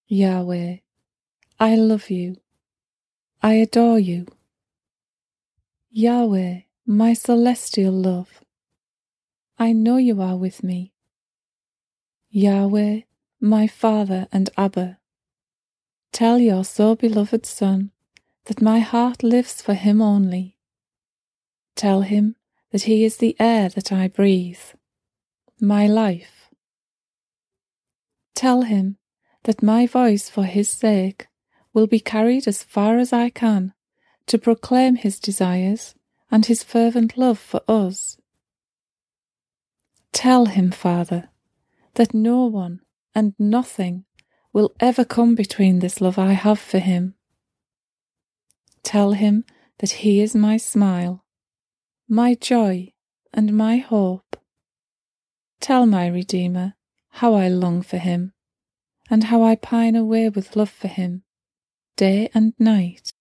Yahweh, I love you. I adore you. Yahweh, my celestial love, I know you are with me. Yahweh, my Father and Abba, tell your so beloved Son that my heart lives for him only. Tell him that he is the air that I breathe, my life. Tell him that my voice for his sake will be carried as far as I can to proclaim his desires and his fervent love for us. Tell him, Father, that no one and nothing will ever come between this love I have for him. Tell him that he is my smile, my joy, and my hope. Tell my Redeemer how I long for him, and how I pine away with love for him, day and night.